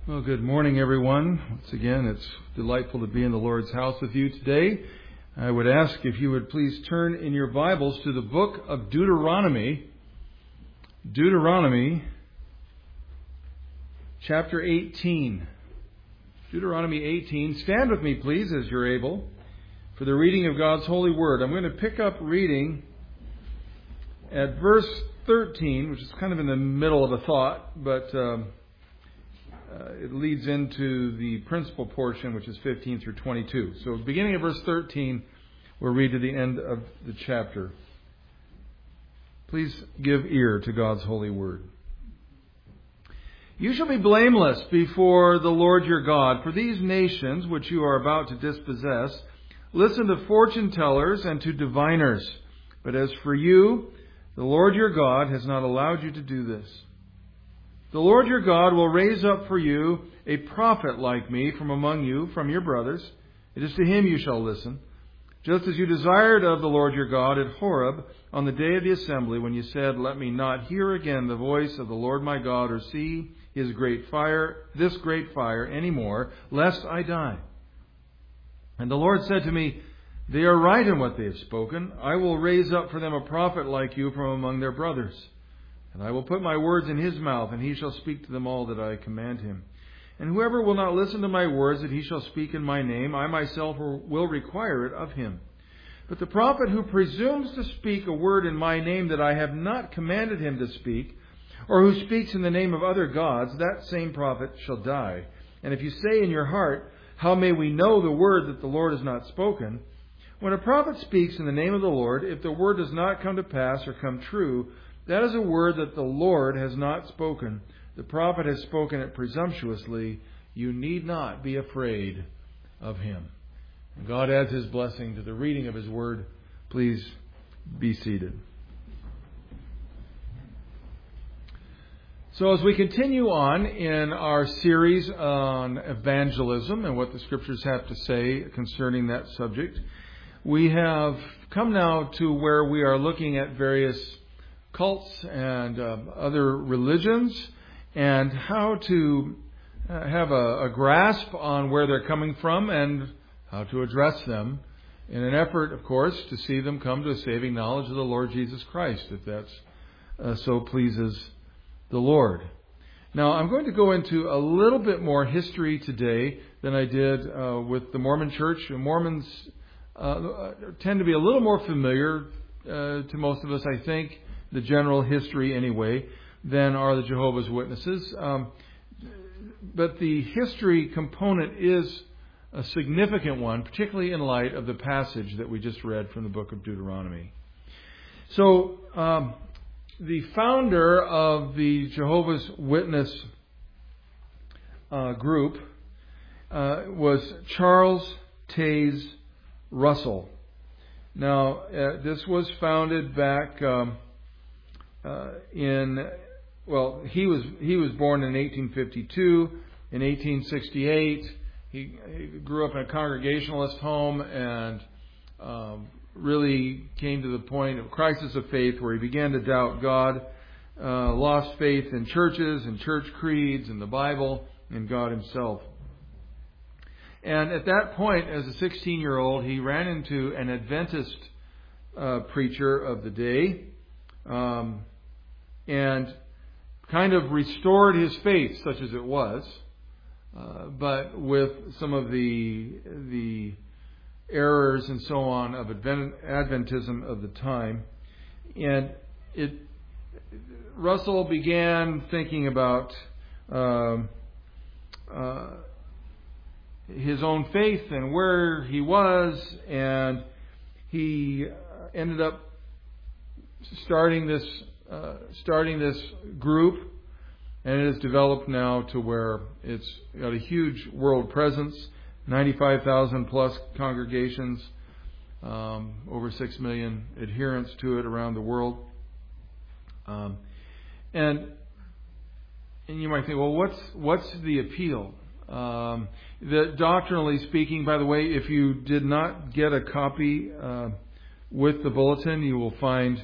Well, good morning, everyone. Once again, it's delightful to be in the Lord's house with you today. I would ask if you would please turn in your Bibles to the book of Deuteronomy. Deuteronomy, chapter 18. Deuteronomy 18. Stand with me, please, as you're able, for the reading of God's holy word. I'm going to pick up reading at verse 13, which is kind of in the middle of a thought, but it leads into the principal portion, which is 15 through 22. So beginning at verse 13, we'll read to the end of the chapter. Please give ear to God's holy word. You shall be blameless before the Lord your God, for these nations which you are about to dispossess listen to fortune tellers and to diviners. But as for you, the Lord your God has not allowed you to do this. The Lord your God will raise up for you a prophet like me from among you, from your brothers. It is to him you shall listen. Just as you desired of the Lord your God at Horeb on the day of the assembly, when you said, let me not hear again the voice of the Lord my God, or see this great fire any more, lest I die. And the Lord said to me, they are right in what they have spoken. I will raise up for them a prophet like you from among their brothers. And I will put my words in his mouth, and he shall speak to them all that I command him. And whoever will not listen to my words that he shall speak in my name, I myself will require it of him. But the prophet who presumes to speak a word in my name that I have not commanded him to speak, or who speaks in the name of other gods, that same prophet shall die. And if you say in your heart, how may we know the word that the Lord has not spoken? When a prophet speaks in the name of the Lord, if the word does not come to pass or come true, that is a word that the Lord has not spoken. The prophet has spoken it presumptuously. You need not be afraid of him. And God adds his blessing to the reading of his word. Please be seated. So as we continue on in our series on evangelism and what the Scriptures have to say concerning that subject, we have come now to where we are looking at various cults and other religions and how to have a grasp on where they're coming from and how to address them in an effort, of course, to see them come to a saving knowledge of the Lord Jesus Christ, if that's so pleases the Lord. Now, I'm going to go into a little bit more history today than I did with the Mormon Church. Mormons tend to be a little more familiar to most of us, I think, the general history anyway, than are the Jehovah's Witnesses. But the history component is a significant one, particularly in light of the passage that we just read from the book of Deuteronomy. So, the founder of the Jehovah's Witness group was Charles Taze Russell. Now, this was founded back he was born in 1852. In 1868, he grew up in a Congregationalist home and really came to the point of crisis of faith where he began to doubt God, lost faith in churches and church creeds and the Bible and God himself. And at that point, as a 16-year-old, he ran into an Adventist preacher of the day and kind of restored his faith, such as it was, but with some of the errors and so on of Adventism of the time. And Russell began thinking about his own faith and where he was, and he ended up starting this group, and it has developed now to where it's got a huge world presence, 95,000 plus congregations, over 6 million adherents to it around the world. And you might think, well, what's the appeal? Doctrinally speaking, by the way, if you did not get a copy with the bulletin, you will find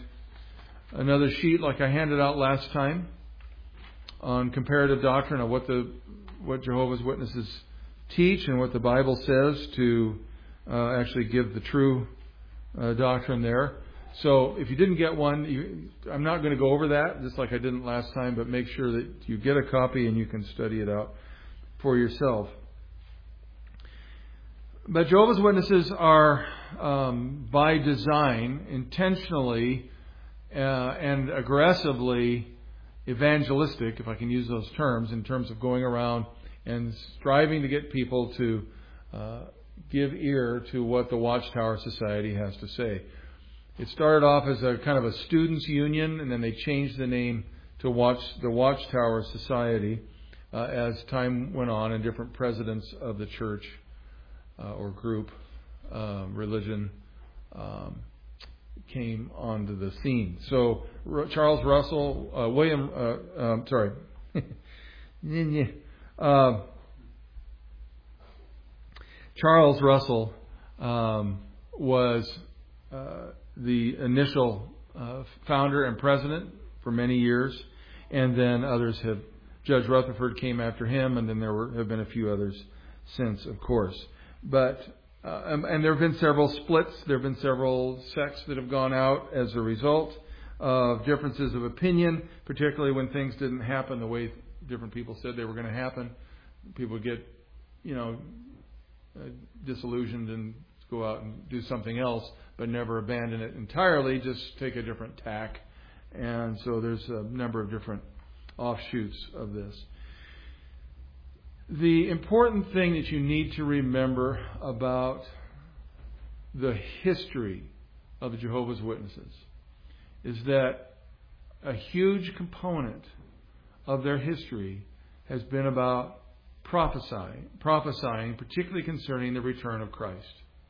another sheet like I handed out last time on comparative doctrine of what the what Jehovah's Witnesses teach and what the Bible says to actually give the true doctrine there. So if you didn't get one, I'm not going to go over that, just like I didn't last time, but make sure that you get a copy and you can study it out for yourself. But Jehovah's Witnesses are, by design, intentionally and aggressively evangelistic, if I can use those terms, in terms of going around and striving to get people to give ear to what the Watchtower Society has to say. It started off as a kind of a students' union, and then they changed the name to the Watchtower Society as time went on, and different presidents of the church or group, religion, came onto the scene. So Charles Russell, Charles Russell was the initial founder and president for many years, and then others have. Judge Rutherford came after him, and then have been a few others since, of course. But and there have been several splits. There have been several sects that have gone out as a result of differences of opinion, particularly when things didn't happen the way different people said they were going to happen. People would get, disillusioned and go out and do something else, but never abandon it entirely, just take a different tack. And so there's a number of different offshoots of this. The important thing that you need to remember about the history of the Jehovah's Witnesses is that a huge component of their history has been about prophesying, particularly concerning the return of Christ.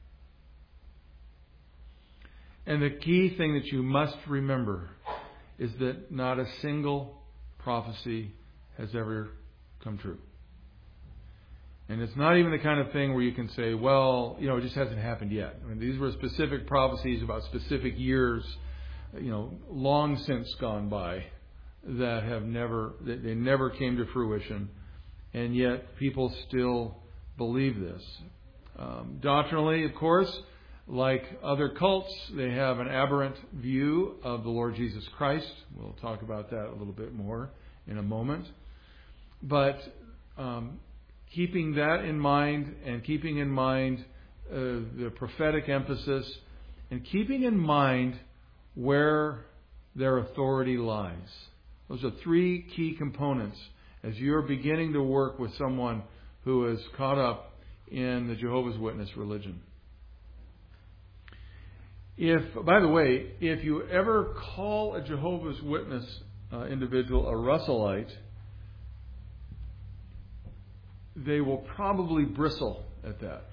And the key thing that you must remember is that not a single prophecy has ever come true. And it's not even the kind of thing where you can say, well, it just hasn't happened yet. I mean, these were specific prophecies about specific years, long since gone by, that they never came to fruition. And yet people still believe this. Doctrinally, of course, like other cults, they have an aberrant view of the Lord Jesus Christ. We'll talk about that a little bit more in a moment. But keeping that in mind, and keeping in mind the prophetic emphasis, and keeping in mind where their authority lies. Those are three key components as you're beginning to work with someone who is caught up in the Jehovah's Witness religion. By the way, if you ever call a Jehovah's Witness individual a Russellite, they will probably bristle at that.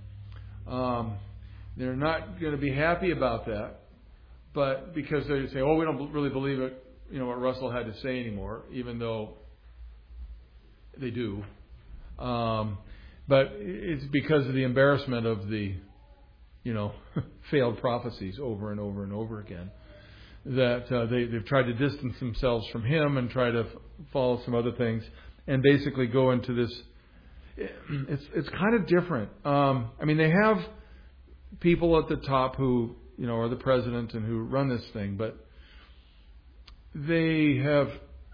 They're not going to be happy about that, but because they say, "Oh, we don't really believe it," what Russell had to say anymore, even though they do. But it's because of the embarrassment of the failed prophecies over and over and over again, that they've tried to distance themselves from him and try to follow some other things and basically go into this. It's kind of different. They have people at the top who are the president and who run this thing, but they have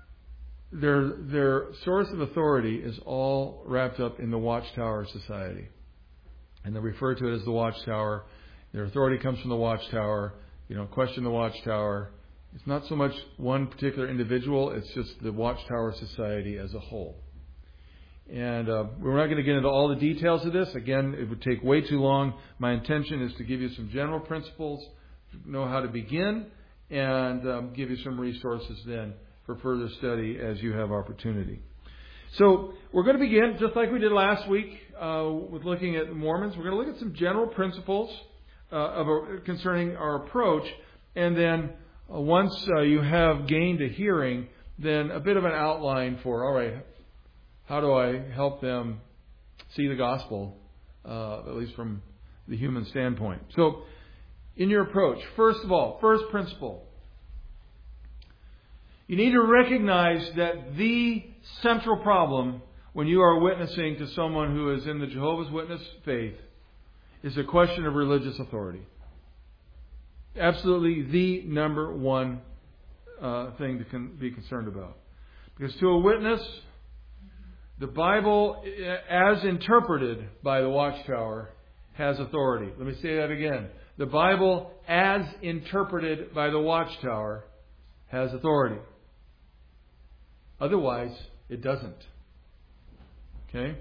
their source of authority is all wrapped up in the Watchtower Society. And they refer to it as the Watchtower. Their authority comes from the Watchtower. Question the Watchtower. It's not so much one particular individual. It's just the Watchtower Society as a whole. And we're not going to get into all the details of this. Again, it would take way too long. My intention is to give you some general principles, know how to begin, and give you some resources then for further study as you have opportunity. So we're going to begin, just like we did last week, with looking at the Mormons. We're going to look at some general principles concerning our approach, and then once you have gained a hearing, then a bit of an outline for, all right, how do I help them see the gospel, at least from the human standpoint? So in your approach, first of all, first principle, you need to recognize that the central problem when you are witnessing to someone who is in the Jehovah's Witness faith is a question of religious authority. Absolutely the number one thing to be concerned about. Because to a witness, the Bible, as interpreted by the Watchtower, has authority. Let me say that again. The Bible, as interpreted by the Watchtower, has authority. Otherwise, it doesn't. Okay?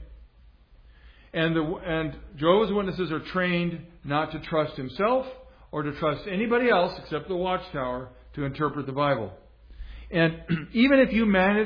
And Jehovah's Witnesses are trained not to trust himself or to trust anybody else except the Watchtower to interpret the Bible. And even if you manage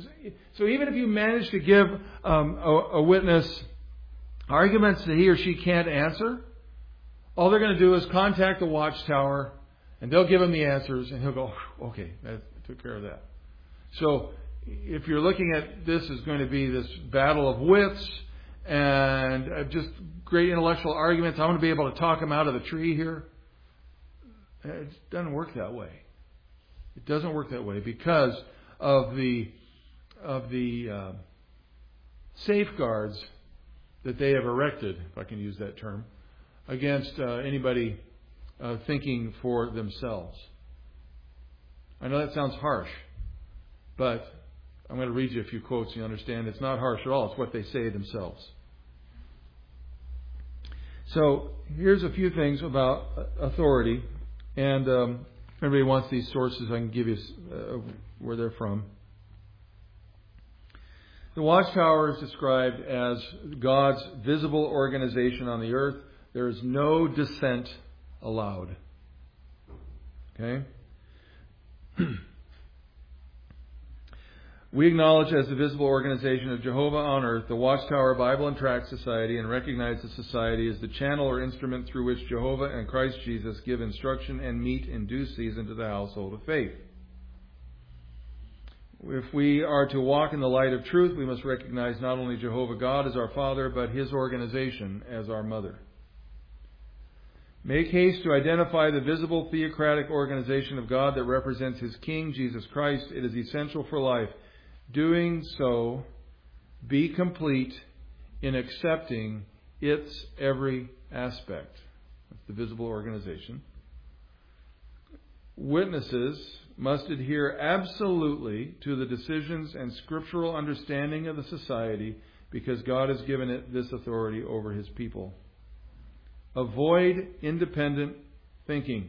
to give a witness arguments that he or she can't answer, all they're going to do is contact the Watchtower, and they'll give him the answers, and he'll go, okay, that took care of that. So if you're looking at this as going to be this battle of wits and just great intellectual arguments, I want to be able to talk them out of the tree here. It doesn't work that way. It doesn't work that way because of the safeguards that they have erected, if I can use that term, against anybody thinking for themselves. I know that sounds harsh, but I'm going to read you a few quotes so you understand it's not harsh at all. It's what they say themselves. So here's a few things about authority. And if anybody wants these sources, I can give you where they're from. The Watchtower is described as God's visible organization on the earth. There is no dissent allowed. Okay? We acknowledge as the visible organization of Jehovah on earth the Watchtower Bible and Tract Society and recognize the society as the channel or instrument through which Jehovah and Christ Jesus give instruction and meat in due season to the household of faith. If we are to walk in the light of truth, we must recognize not only Jehovah God as our Father, but His organization as our Mother. Make haste to identify the visible theocratic organization of God that represents His King, Jesus Christ. It is essential for life. Doing so, be complete in accepting its every aspect. That's the visible organization. Witnesses must adhere absolutely to the decisions and scriptural understanding of the society because God has given it this authority over His people. Avoid independent thinking.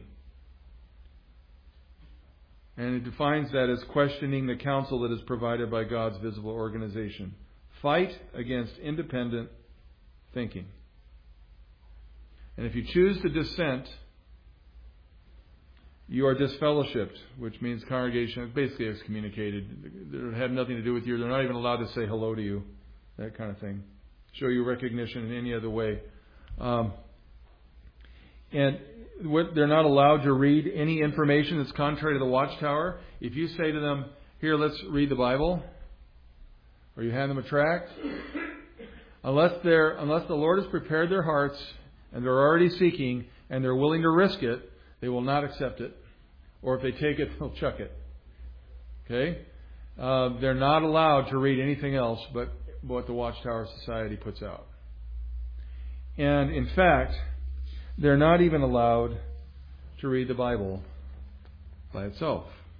And it defines that as questioning the counsel that is provided by God's visible organization. Fight against independent thinking. And if you choose to dissent, you are disfellowshipped, which means congregation, basically excommunicated. They have nothing to do with you. They're not even allowed to say hello to you. That kind of thing. Show you recognition in any other way. And they're not allowed to read any information that's contrary to the Watchtower. If you say to them, here, let's read the Bible, or you hand them a tract, unless the Lord has prepared their hearts and they're already seeking and they're willing to risk it, they will not accept it. Or if they take it, they'll chuck it. Okay? They're not allowed to read anything else but what the Watchtower Society puts out. And in fact, they're not even allowed to read the Bible by itself.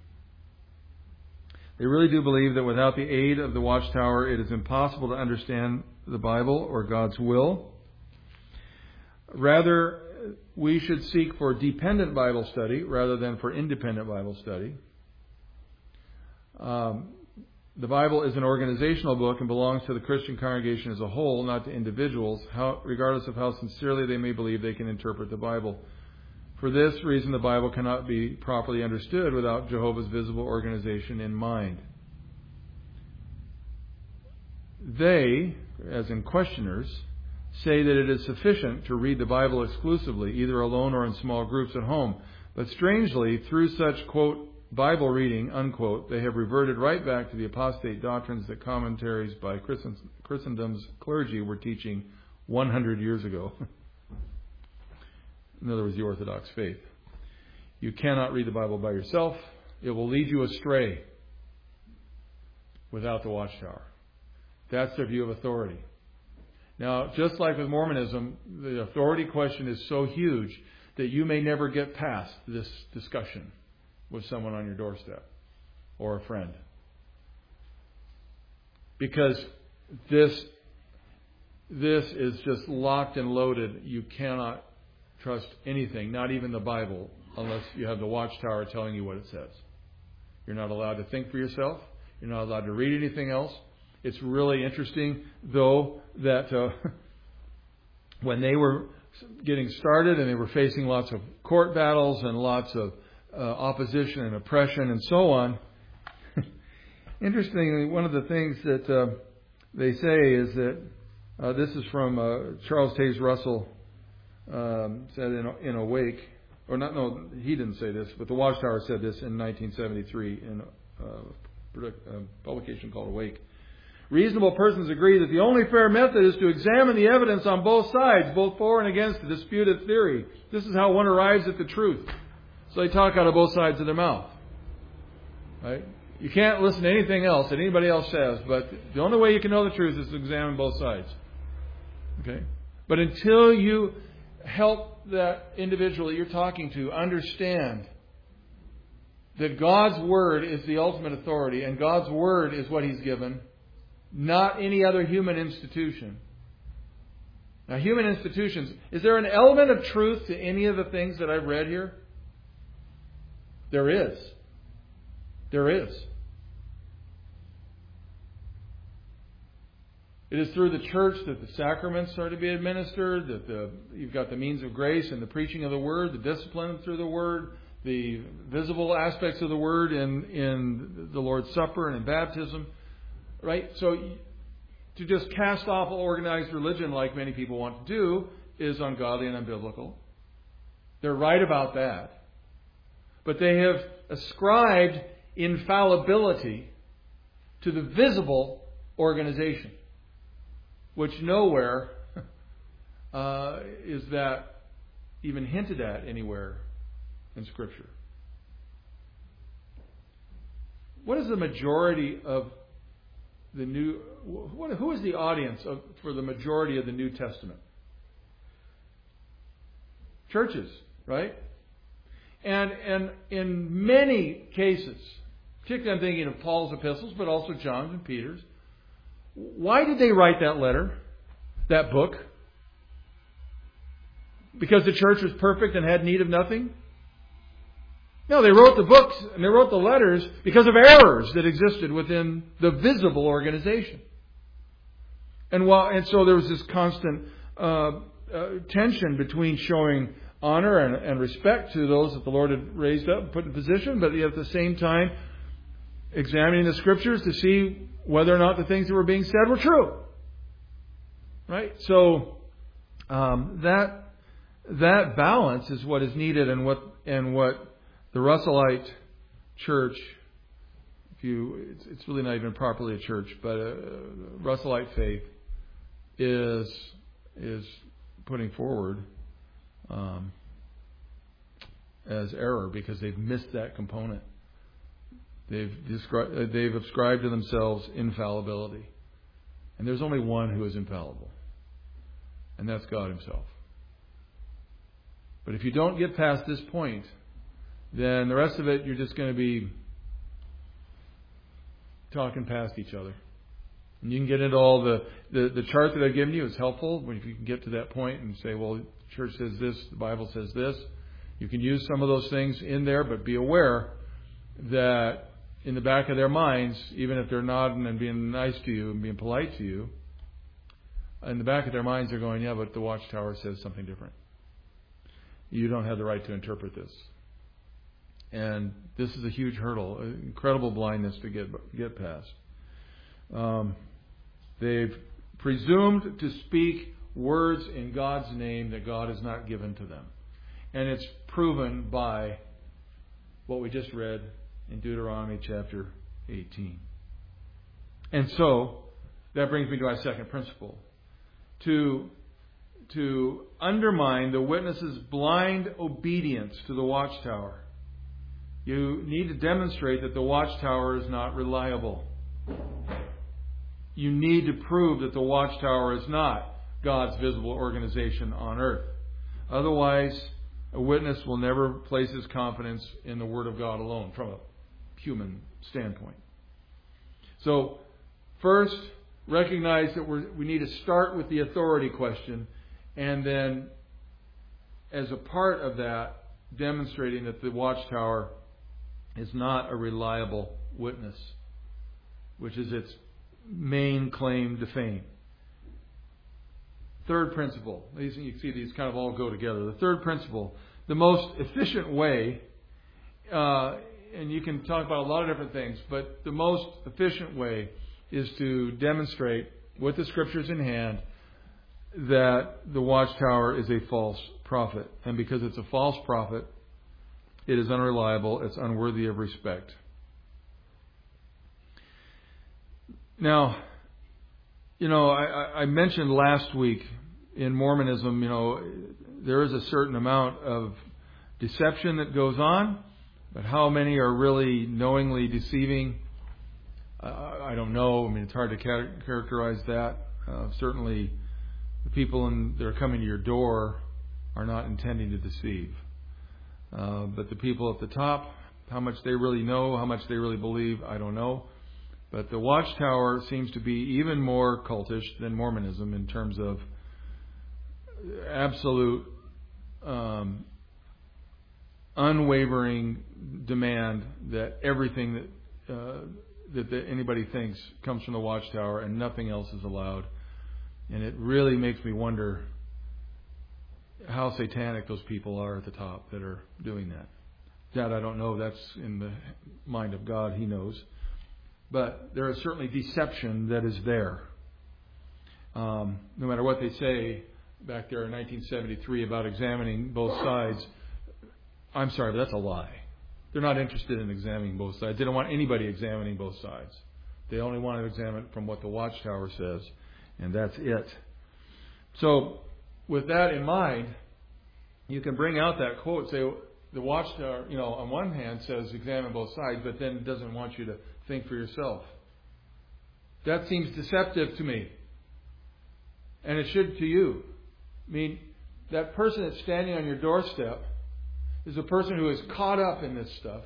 They really do believe that without the aid of the Watchtower, it is impossible to understand the Bible or God's will. Rather, we should seek for dependent Bible study rather than for independent Bible study. The Bible is an organizational book and belongs to the Christian congregation as a whole, not to individuals, regardless of how sincerely they may believe they can interpret the Bible. For this reason, the Bible cannot be properly understood without Jehovah's visible organization in mind. They, as in questioners, say that it is sufficient to read the Bible exclusively, either alone or in small groups at home. But strangely, through such, quote, Bible reading, unquote, they have reverted right back to the apostate doctrines that commentaries by Christendom's clergy were teaching 100 years ago. In other words, the Orthodox faith. You cannot read the Bible by yourself. It will lead you astray without the Watchtower. That's their view of authority. Now, just like with Mormonism, the authority question is so huge that you may never get past this discussion with someone on your doorstep or a friend. Because this is just locked and loaded. You cannot trust anything, not even the Bible, unless you have the Watchtower telling you what it says. You're not allowed to think for yourself. You're not allowed to read anything else. It's really interesting, though, that when they were getting started and they were facing lots of court battles and lots of opposition and oppression and so on, interestingly, one of the things that they say is that this is from Charles Taze Russell said in Awake, or not? No, he didn't say this, but the Watchtower said this in 1973 in a publication called Awake. Reasonable persons agree that the only fair method is to examine the evidence on both sides, both for and against the disputed theory. This is how one arrives at the truth. So they talk out of both sides of their mouth. Right? You can't listen to anything else that anybody else says, but the only way you can know the truth is to examine both sides. Okay? But until you help that individual that you're talking to understand that God's Word is the ultimate authority, and God's Word is what He's given, not any other human institution. Now, human institutions, is there an element of truth to any of the things that I've read here? There is. There is. It is through the church that the sacraments are to be administered, that you've got the means of grace and the preaching of the Word, the discipline through the Word, the visible aspects of the Word in the Lord's Supper and in baptism. Right? So to just cast off organized religion like many people want to do is ungodly and unbiblical. They're right about that. But they have ascribed infallibility to the visible organization, which nowhere is that even hinted at anywhere in Scripture. What is the majority of who is the audience for the majority of the New Testament? Churches, right? And in many cases, particularly I'm thinking of Paul's epistles, but also John's and Peter's, why did they write that letter, that book? Because the church was perfect and had need of nothing? No, they wrote the books and they wrote the letters because of errors that existed within the visible organization. And so there was this constant tension between showing honor and respect to those that the Lord had raised up and put in position, but yet at the same time examining the Scriptures to see whether or not the things that were being said were true. Right? So that balance is what is needed, and what the Russellite church, it's really not even properly a church, but Russellite faith is putting forward as error because they've missed that component. They've ascribed to themselves infallibility, and there's only one who is infallible, and that's God Himself. But if you don't get past this point, then the rest of it, you're just going to be talking past each other. And you can get into all the chart that I've given you is helpful. If you can get to that point and say, well, the church says this, the Bible says this. You can use some of those things in there, but be aware that in the back of their minds, even if they're nodding and being nice to you and being polite to you, in the back of their minds they're going, yeah, but the Watchtower says something different. You don't have the right to interpret this. And this is a huge hurdle, incredible blindness to get past. They've presumed to speak words in God's name that God has not given to them. And it's proven by what we just read in Deuteronomy chapter 18. And so, that brings me to our second principle. To undermine the witness's blind obedience to the Watchtower, you need to demonstrate that the Watchtower is not reliable. you need to prove that the Watchtower is not God's visible organization on earth. Otherwise, a witness will never place his confidence in the Word of God alone from a human standpoint. So, first, recognize that we need to start with the authority question, and then, as a part of that, demonstrating that the Watchtower is not a reliable witness, which is its main claim to fame. Third principle. You can see these kind of all go together. The third principle, the most efficient way, and you can talk about a lot of different things, but the most efficient way is to demonstrate with the Scriptures in hand that the Watchtower is a false prophet. And because it's a false prophet, it is unreliable, it's unworthy of respect. Now, I mentioned last week in Mormonism, there is a certain amount of deception that goes on, but how many are really knowingly deceiving? I don't know. I mean, it's hard to characterize that. Certainly, the people that are coming to your door are not intending to deceive. But the people at the top, how much they really know, how much they really believe, I don't know. But the Watchtower seems to be even more cultish than Mormonism in terms of absolute unwavering demand that everything that anybody thinks comes from the Watchtower and nothing else is allowed. And it really makes me wonder how satanic those people are at the top that are doing that. That I don't know. That's in the mind of God. He knows. But there is certainly deception that is there. No matter what they say back there in 1973 about examining both sides, I'm sorry, but that's a lie. They're not interested in examining both sides. They don't want anybody examining both sides. They only want to examine from what the Watchtower says, and that's it. So, with that in mind, you can bring out that quote, say, the Watchtower, on one hand says examine both sides, but then doesn't want you to think for yourself. That seems deceptive to me. And it should to you. I mean, that person that's standing on your doorstep is a person who is caught up in this stuff.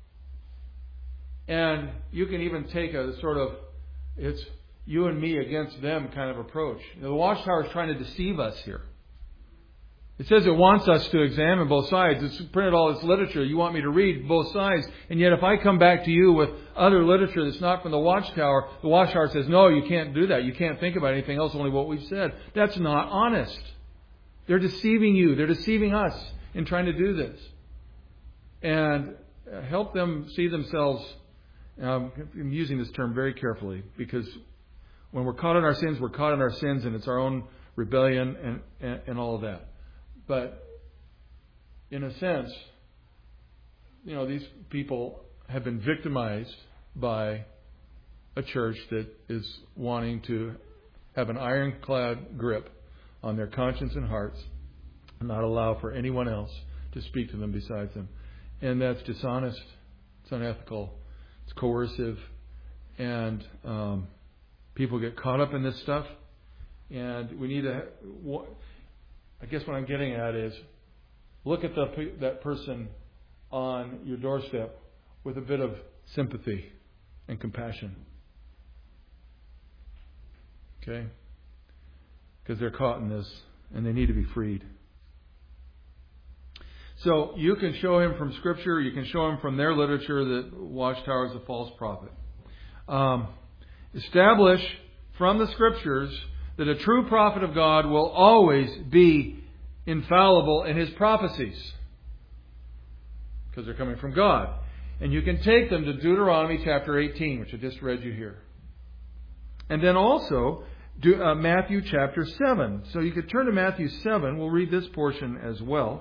And you can even take a sort of, it's you and me against them kind of approach. The Watchtower is trying to deceive us here. It says it wants us to examine both sides. It's printed all this literature. You want me to read both sides. And yet if I come back to you with other literature that's not from the Watchtower says, no, you can't do that. You can't think about anything else, only what we've said. That's not honest. They're deceiving you. They're deceiving us in trying to do this. And help them see themselves. I'm using this term very carefully because when we're caught in our sins, we're caught in our sins, and it's our own rebellion and all of that. But in a sense, these people have been victimized by a church that is wanting to have an ironclad grip on their conscience and hearts and not allow for anyone else to speak to them besides them. And that's dishonest, it's unethical, it's coercive, and people get caught up in this stuff. And we need to... I guess what I'm getting at is look at that person on your doorstep with a bit of sympathy and compassion. Okay? Because they're caught in this and they need to be freed. So you can show him from Scripture, you can show him from their literature that Watchtower is a false prophet. Establish from the Scriptures that a true prophet of God will always be infallible in his prophecies. Because they're coming from God. And you can take them to Deuteronomy chapter 18, which I just read you here. And then also Matthew chapter 7. So you could turn to Matthew 7. We'll read this portion as well.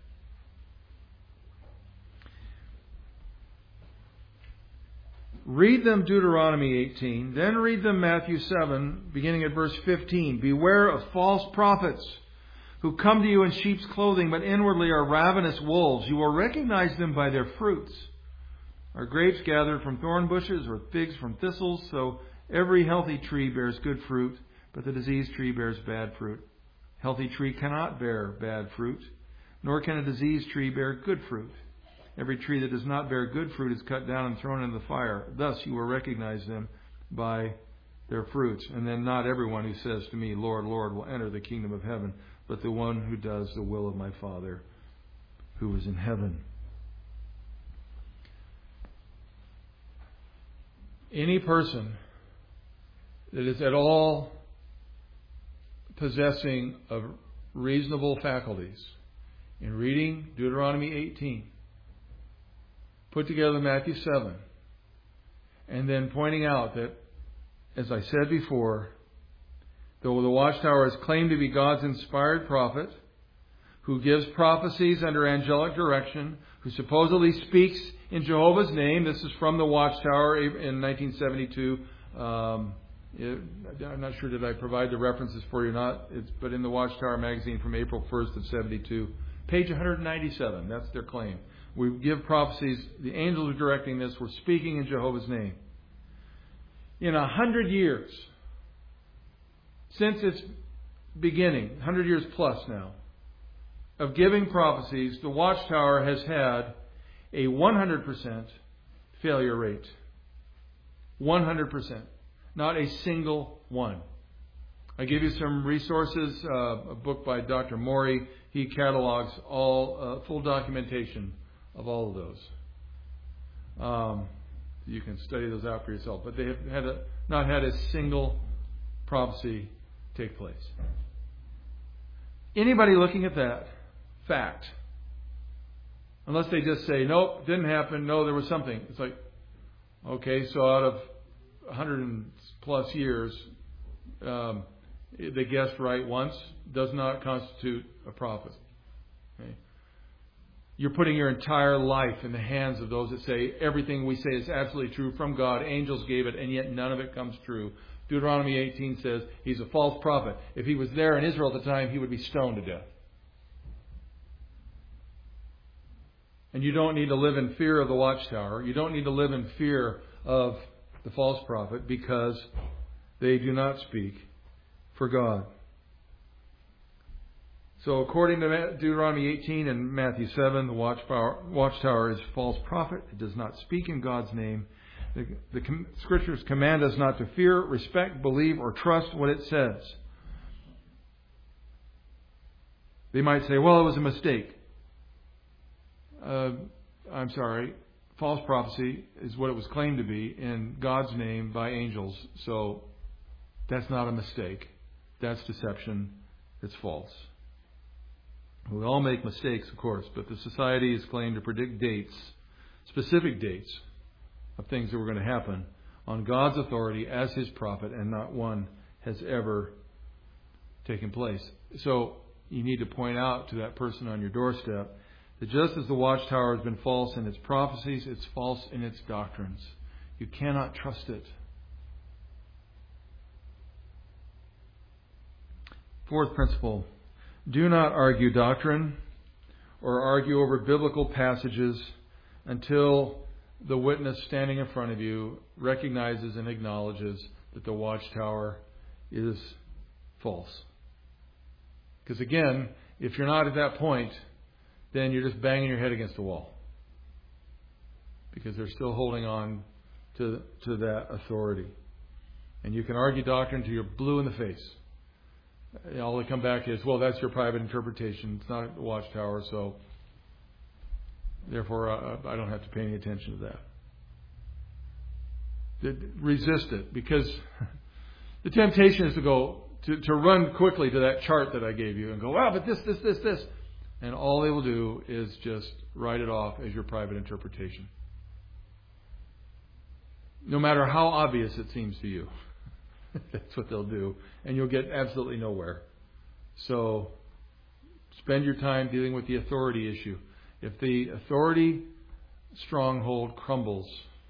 Read them Deuteronomy 18, then read them Matthew 7, beginning at verse 15. Beware of false prophets who come to you in sheep's clothing, but inwardly are ravenous wolves. You will recognize them by their fruits. Are grapes gathered from thorn bushes or figs from thistles? So Every healthy tree bears good fruit, but the diseased tree bears bad fruit. Healthy tree cannot bear bad fruit, nor can a diseased tree bear good fruit. Every tree that does not bear good fruit is cut down and thrown into the fire. Thus you will recognize them by their fruits. And then not everyone who says to me, Lord, Lord, will enter the kingdom of heaven, but the one who does the will of my Father who is in heaven. Any person that is at all possessing of reasonable faculties in reading Deuteronomy 18, put together Matthew 7, and then pointing out that, as I said before, though the Watchtower is claimed to be God's inspired prophet, who gives prophecies under angelic direction, who supposedly speaks in Jehovah's name. This is from the Watchtower in 1972. I'm not sure did I provide the references for you or not, but in the Watchtower magazine from April 1st of 72. Page 197, that's their claim. We give prophecies, the angels are directing this, we're speaking in Jehovah's name. In 100 years, since its beginning, 100 years plus now, of giving prophecies, the Watchtower has had a 100% failure rate. 100%. Not a single one. I give you some resources, a book by Dr. Morey. He catalogs all full documentation of all of those. You can study those out for yourself. But they have not had a single prophecy take place. Anybody looking at that fact, unless they just say, nope, didn't happen, no, there was something. It's like, okay, so out of 100 plus years, they guessed right once, does not constitute a prophet. Okay? You're putting your entire life in the hands of those that say everything we say is absolutely true from God. Angels gave it, and yet none of it comes true. Deuteronomy 18 says he's a false prophet. If he was there in Israel at the time, he would be stoned to death. And you don't need to live in fear of the Watchtower. You don't need to live in fear of the false prophet, because they do not speak for God. So according to Deuteronomy 18 and Matthew 7, the Watchtower is a false prophet. It does not speak in God's name. The Scriptures command us not to fear, respect, believe, or trust what it says. They might say, well, it was a mistake. I'm sorry. False prophecy is what it was claimed to be in God's name by angels. So that's not a mistake. That's deception. It's false. We all make mistakes, of course, but the society is claimed to predict dates, specific dates of things that were going to happen on God's authority as His prophet, and not one has ever taken place. So you need to point out to that person on your doorstep that just as the Watchtower has been false in its prophecies, it's false in its doctrines. You cannot trust it. Fourth principle: do not argue doctrine or argue over biblical passages until the witness standing in front of you recognizes and acknowledges that the Watchtower is false. Because again, if you're not at that point, then you're just banging your head against the wall. Because they're still holding on to that authority. And you can argue doctrine till you're blue in the face. All they come back is, well, that's your private interpretation. It's not the Watchtower, so therefore I don't have to pay any attention to that. Resist it, because the temptation is to go to run quickly to that chart that I gave you and go, wow, but this. And all they will do is just write it off as your private interpretation. No matter how obvious it seems to you. That's what they'll do. And you'll get absolutely nowhere. So spend your time dealing with the authority issue. If the authority stronghold crumbles,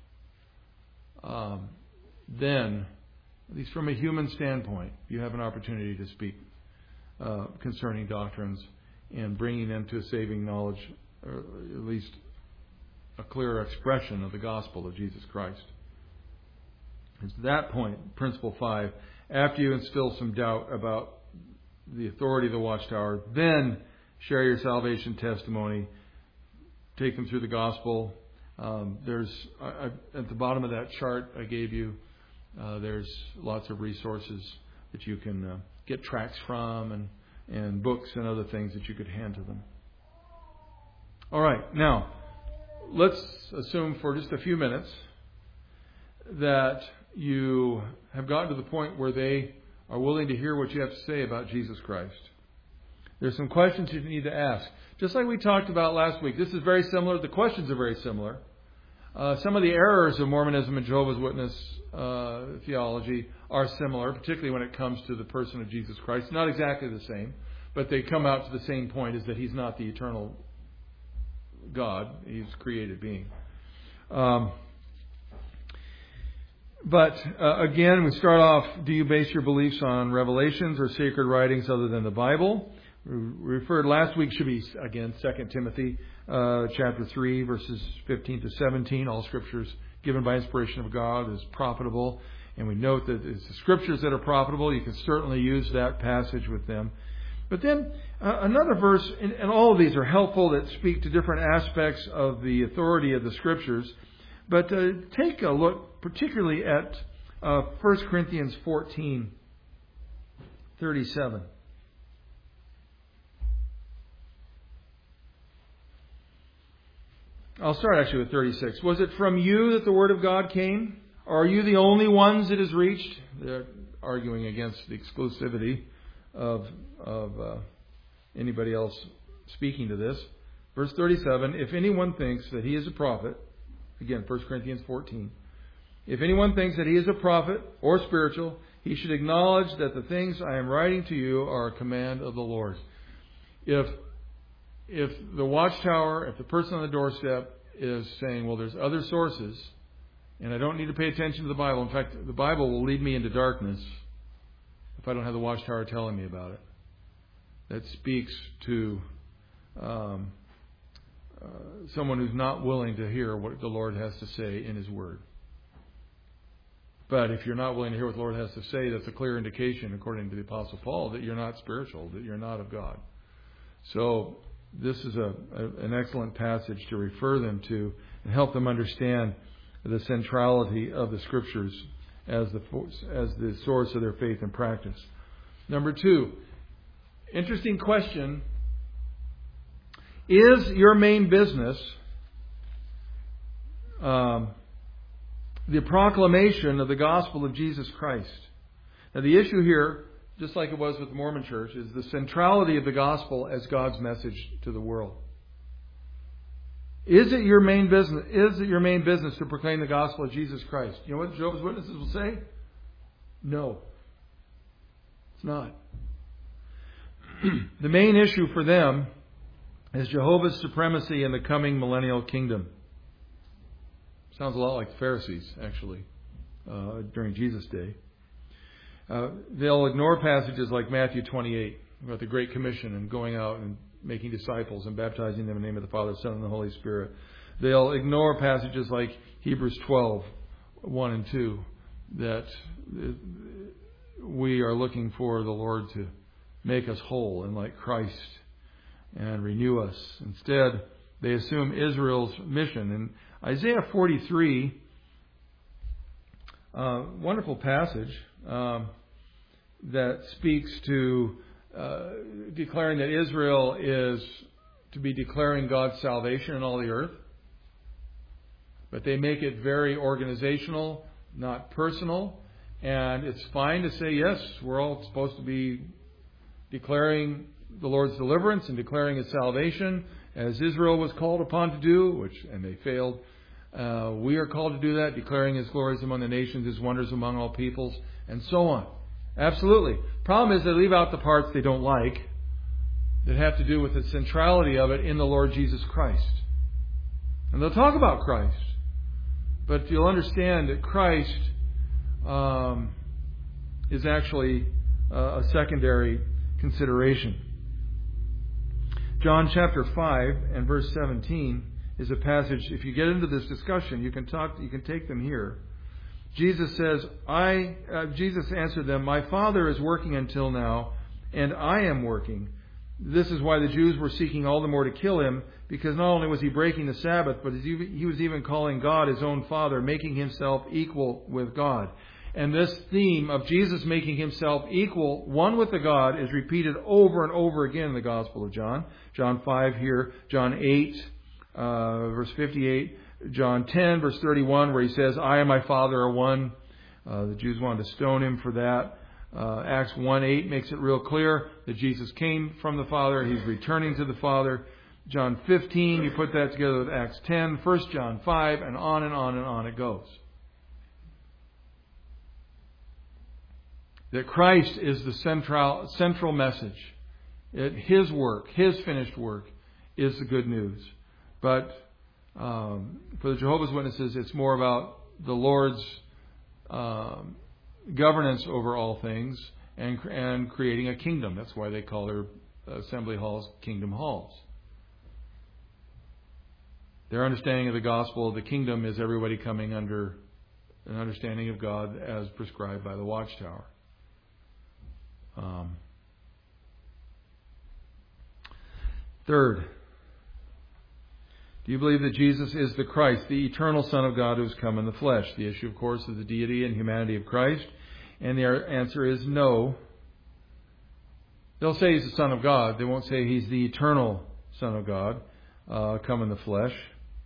then, at least from a human standpoint, you have an opportunity to speak concerning doctrines and bringing them to a saving knowledge, or at least a clearer expression of the gospel of Jesus Christ. It's that point, principle 5. After you instill some doubt about the authority of the Watchtower, then share your salvation testimony. Take them through the gospel. There's at the bottom of that chart I gave you, there's lots of resources that you can get tracts from and books and other things that you could hand to them. All right, now let's assume for just a few minutes that you have gotten to the point where they are willing to hear what you have to say about Jesus Christ. There's some questions you need to ask. Just like we talked about last week, this is very similar. The questions are very similar. Some of the errors of Mormonism and Jehovah's Witness theology are similar, particularly when it comes to the person of Jesus Christ. Not exactly the same, but they come out to the same point, is that He's not the eternal God. He's a created being. But again, we start off, do you base your beliefs on revelations or sacred writings other than the Bible? We referred last week, should be, again, 2 Timothy chapter 3, verses 15 to 17. All Scriptures given by inspiration of God is profitable. And we note that it's the Scriptures that are profitable. You can certainly use that passage with them. But then another verse, and all of these are helpful, that speak to different aspects of the authority of the Scriptures. But take a look particularly at 1 Corinthians 14:37. I'll start actually with 36. Was it from you that the Word of God came? Or are you the only ones it has reached? They're arguing against the exclusivity of anybody else speaking to this. Verse 37, if anyone thinks that he is a prophet, again, 1 Corinthians 14, if anyone thinks that he is a prophet or spiritual, he should acknowledge that the things I am writing to you are a command of the Lord. If the Watchtower, if the person on the doorstep is saying, well, there's other sources, and I don't need to pay attention to the Bible. In fact, the Bible will lead me into darkness if I don't have the Watchtower telling me about it. That speaks to someone who's not willing to hear what the Lord has to say in His Word. But if you're not willing to hear what the Lord has to say, that's a clear indication, according to the Apostle Paul, that you're not spiritual, that you're not of God. So this is an excellent passage to refer them to and help them understand the centrality of the Scriptures as the source of their faith and practice. Number 2, interesting question. Is your main business the proclamation of the gospel of Jesus Christ? Now the issue here, just like it was with the Mormon Church, is the centrality of the gospel as God's message to the world. Is it your main business? Is it your main business to proclaim the gospel of Jesus Christ? You know what Jehovah's Witnesses will say? No. It's not. The main issue for them is Jehovah's supremacy in the coming millennial kingdom. Sounds a lot like the Pharisees, actually, during Jesus' day. They'll ignore passages like Matthew 28 about the Great Commission and going out and making disciples and baptizing them in the name of the Father, Son, and the Holy Spirit. They'll ignore passages like Hebrews 12:1 and 2, that we are looking for the Lord to make us whole and like Christ and renew us. Instead, they assume Israel's mission. In Isaiah 43, wonderful passage that speaks to declaring that Israel is to be declaring God's salvation in all the earth. But they make it very organizational, not personal. And it's fine to say, yes, we're all supposed to be declaring the Lord's deliverance and declaring His salvation, as Israel was called upon to do, and they failed. We are called to do that, declaring His glories among the nations, His wonders among all peoples, and so on. Absolutely. Problem is they leave out the parts they don't like that have to do with the centrality of it in the Lord Jesus Christ. And they'll talk about Christ. But you'll understand that Christ is actually a secondary consideration. John chapter 5 and verse 17 is a passage. If you get into this discussion, you can take them here. Jesus says, Jesus answered them, "My Father is working until now, and I am working." This is why the Jews were seeking all the more to kill him, because not only was he breaking the Sabbath, but he was even calling God his own Father, making himself equal with God. And this theme of Jesus making himself equal, one with the God, is repeated over and over again in the Gospel of John. John 5 here, John 8, verse 58, John 10, verse 31, where he says, "I and my Father are one." The Jews wanted to stone him for that. Acts 1:8 makes it real clear that Jesus came from the Father. He's returning to the Father. John 15, you put that together with Acts 10, 1 John 5, and on and on and on it goes. That Christ is the central message. His work, His finished work, is the good news. But for the Jehovah's Witnesses, it's more about the Lord's governance over all things and creating a kingdom. That's why they call their assembly halls kingdom halls. Their understanding of the gospel of the kingdom is everybody coming under an understanding of God as prescribed by the Watchtower. Third, do you believe that Jesus is the Christ, the eternal Son of God who has come in the flesh? The issue, of course, is the deity and humanity of Christ. And the answer is no. They'll say He's the Son of God. They won't say He's the eternal Son of God, come in the flesh.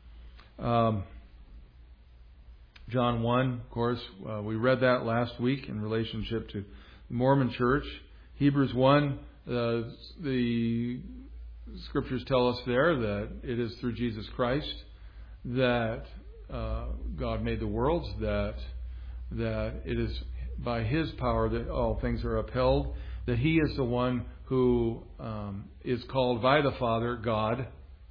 John 1, of course, we read that last week in relationship to the Mormon Church. Hebrews 1, the Scriptures tell us there that it is through Jesus Christ that God made the worlds, that it is by His power that all things are upheld, that He is the one who is called by the Father God.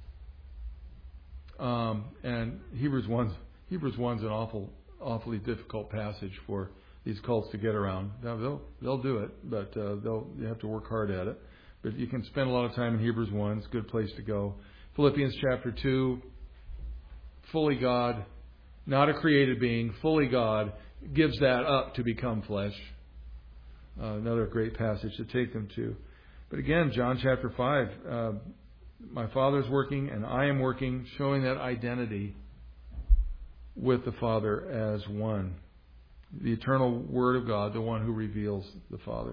And Hebrews 1's an awfully difficult passage for these cults to get around. Now, they'll do it, but you have to work hard at it. But you can spend a lot of time in Hebrews 1. It's a good place to go. Philippians chapter 2, fully God, not a created being, fully God, gives that up to become flesh. Another great passage to take them to. But again, John chapter 5, my Father's working and I am working, showing that identity with the Father as one. The eternal Word of God, the one who reveals the Father.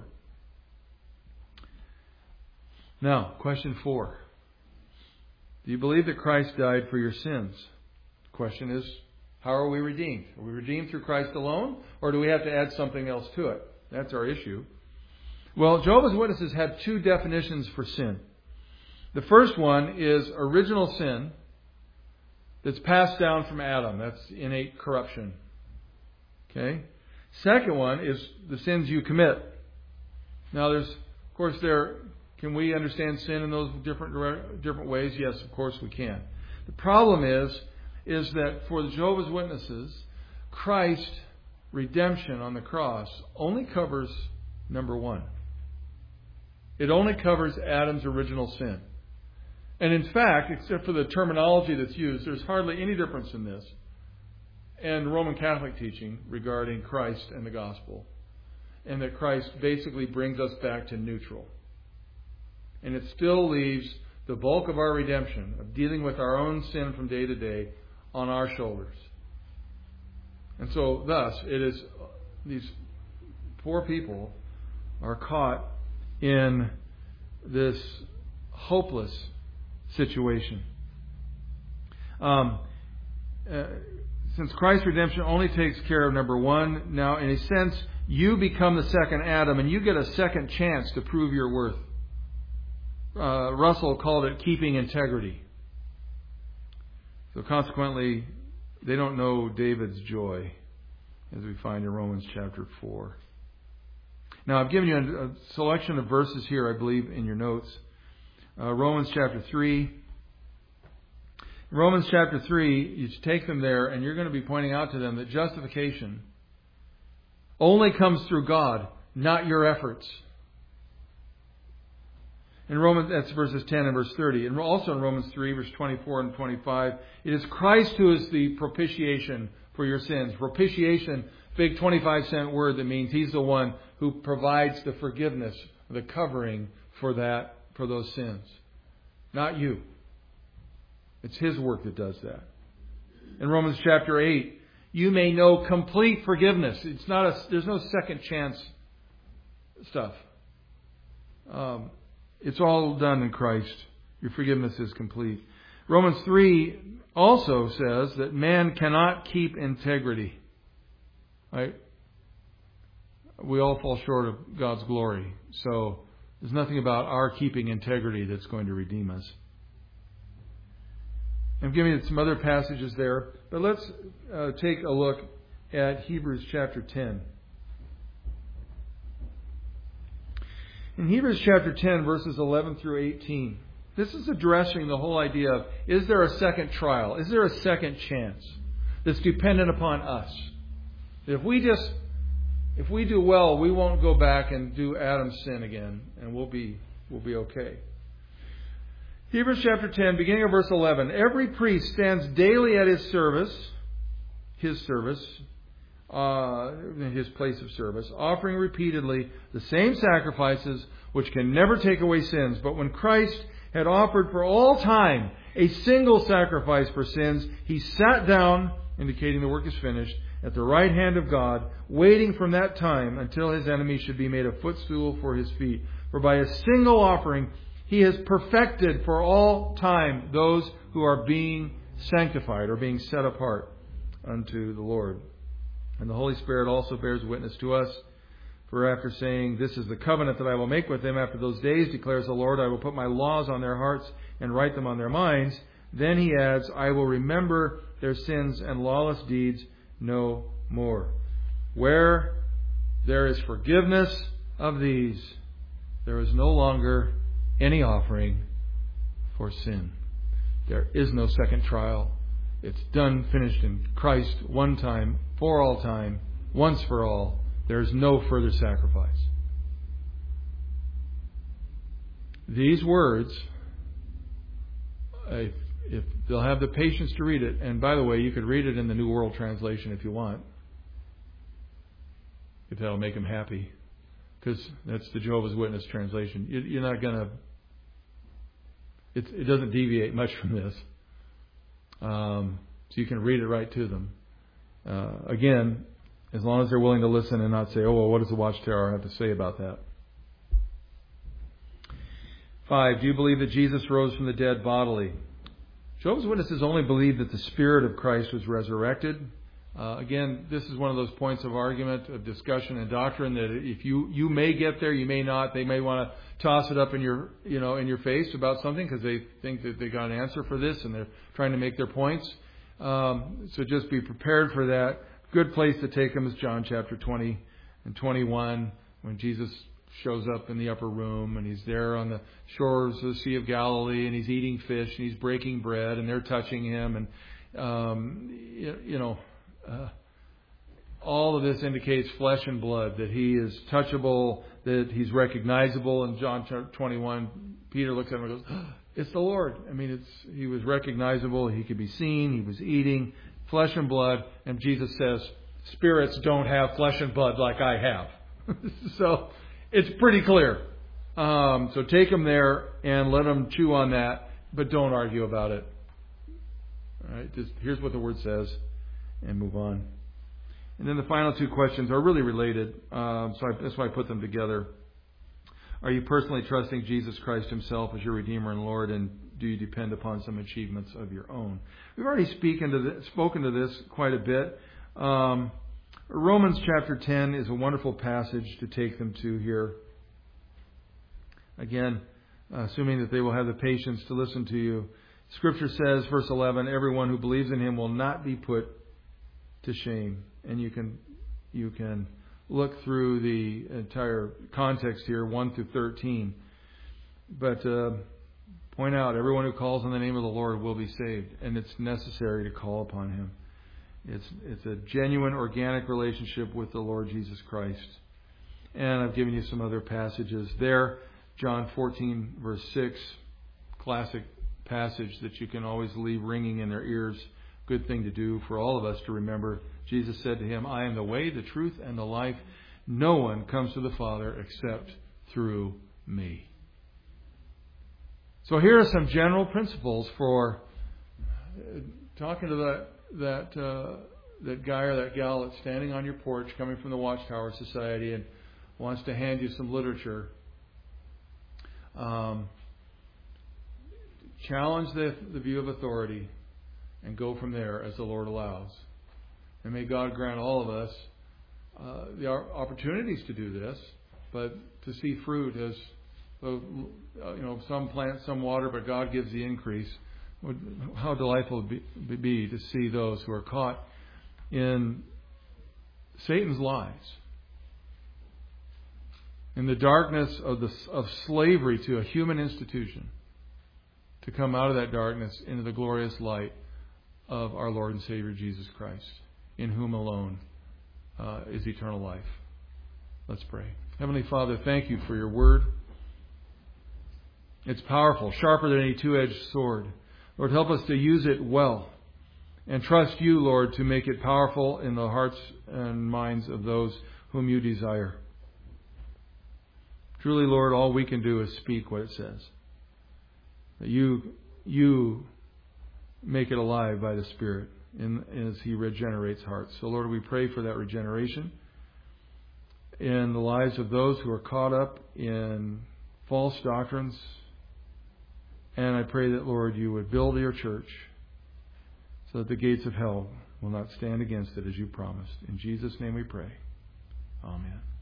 Now, question 4. Do you believe that Christ died for your sins? The question is, how are we redeemed? Are we redeemed through Christ alone, or do we have to add something else to it? That's our issue. Well, Jehovah's Witnesses have two definitions for sin. The first one is original sin that's passed down from Adam. That's innate corruption. Okay? Second one is the sins you commit. Now, can we understand sin in those different ways? Yes, of course we can. The problem is that for the Jehovah's Witnesses, Christ's redemption on the cross only covers number one. It only covers Adam's original sin. And in fact, except for the terminology that's used, there's hardly any difference in this and Roman Catholic teaching regarding Christ and the gospel. And that Christ basically brings us back to neutral. And it still leaves the bulk of our redemption, of dealing with our own sin from day to day, on our shoulders. And so, thus, it is these poor people are caught in this hopeless situation. Since Christ's redemption only takes care of number one, now in a sense, you become the second Adam and you get a second chance to prove your worth. Russell called it keeping integrity. So consequently, they don't know David's joy, as we find in Romans chapter 4. Now, I've given you a selection of verses here, I believe, in your notes. Romans chapter 3. In Romans chapter 3, you take them there, and you're going to be pointing out to them that justification only comes through God, not your efforts. In Romans, that's verses 10 and verse 30. And also in Romans 3, verse 24 and 25, it is Christ who is the propitiation for your sins. Propitiation, big 25-cent word that means He's the one who provides the forgiveness, the covering for those sins. Not you. It's His work that does that. In Romans chapter 8, you may know complete forgiveness. There's no second chance stuff. It's all done in Christ. Your forgiveness is complete. Romans 3 also says that man cannot keep integrity. Right? We all fall short of God's glory. So there's nothing about our keeping integrity that's going to redeem us. I'm giving you some other passages there, but let's take a look at Hebrews chapter 10. In Hebrews chapter 10, verses 11 through 18, this is addressing the whole idea of, is there a second trial? Is there a second chance that's dependent upon us? If we do well, we won't go back and do Adam's sin again, and we'll be okay. Hebrews chapter 10, beginning of verse 11. Every priest stands daily at his place of service, offering repeatedly the same sacrifices which can never take away sins. But when Christ had offered for all time a single sacrifice for sins, He sat down, indicating the work is finished, at the right hand of God, waiting from that time until His enemies should be made a footstool for His feet. For by a single offering He has perfected for all time those who are being sanctified or being set apart unto the Lord. And the Holy Spirit also bears witness to us. For after saying, "This is the covenant that I will make with them after those days, declares the Lord, I will put my laws on their hearts and write them on their minds." Then He adds, "I will remember their sins and lawless deeds no more." Where there is forgiveness of these, there is no longer any offering for sin. There is no second trial. It's done, finished in Christ, one time, for all time, once for all. There is no further sacrifice. These words, if they'll have the patience to read it, and by the way, you could read it in the New World Translation if you want, if that'll make them happy, because that's the Jehovah's Witness translation. You're not going to. It doesn't deviate much from this, so you can read it right to them. Again, as long as they're willing to listen and not say, "Oh, well, what does the Watchtower have to say about that?" 5. Do you believe that Jesus rose from the dead bodily? Jehovah's Witnesses only believe that the Spirit of Christ was resurrected. Again, this is one of those points of argument, of discussion and doctrine that if you may get there, you may not. They may want to toss it up in your face about something because they think that they got an answer for this and they're trying to make their points. So just be prepared for that. Good place to take them is John chapter 20 and 21, when Jesus shows up in the upper room and He's there on the shores of the Sea of Galilee and He's eating fish and He's breaking bread and they're touching Him, and all of this indicates flesh and blood, that He is touchable, that He's recognizable. In John 21, Peter looks at Him and goes, "Oh, it's the Lord." I mean, He was recognizable. He could be seen. He was eating flesh and blood. And Jesus says, "Spirits don't have flesh and blood like I have." So it's pretty clear. So take them there and let them chew on that, but don't argue about it. All right, just here's what the Word says, and move on. And then the final two questions are really related, that's why I put them together. Are you personally trusting Jesus Christ Himself as your Redeemer and Lord, and do you depend upon some achievements of your own? We've already spoken to this quite a bit. Romans chapter 10 is a wonderful passage to take them to here. Again, assuming that they will have the patience to listen to you. Scripture says, verse 11, "Everyone who believes in Him will not be put to shame." And you can look through the entire context here, 1 through 13. But point out, everyone who calls on the name of the Lord will be saved. And it's necessary to call upon Him. It's a genuine, organic relationship with the Lord Jesus Christ. And I've given you some other passages there. John 14, verse 6, classic passage that you can always leave ringing in their ears good thing to do for all of us to remember. Jesus said to him, I am the way, the truth, and the life. No one comes to the Father except through me. So here are some general principles for talking to that guy or that gal that's standing on your porch coming from the Watchtower Society and wants to hand you some literature. Challenge the view of authority and go from there as the Lord allows. And may God grant all of us the opportunities to do this, but to see fruit as, some plant, some water, but God gives the increase. How delightful it would be to see those who are caught in Satan's lies, in the darkness of slavery to a human institution, to come out of that darkness into the glorious light of our Lord and Savior Jesus Christ, in whom alone is eternal life. Let's pray. Heavenly Father, thank you for your word. It's powerful, sharper than any two-edged sword. Lord, help us to use it well and trust you, Lord, to make it powerful in the hearts and minds of those whom you desire. Truly, Lord, all we can do is speak what it says. That you make it alive by the Spirit as He regenerates hearts. So, Lord, we pray for that regeneration in the lives of those who are caught up in false doctrines. And I pray that, Lord, you would build your church so that the gates of hell will not stand against it as you promised. In Jesus' name we pray. Amen.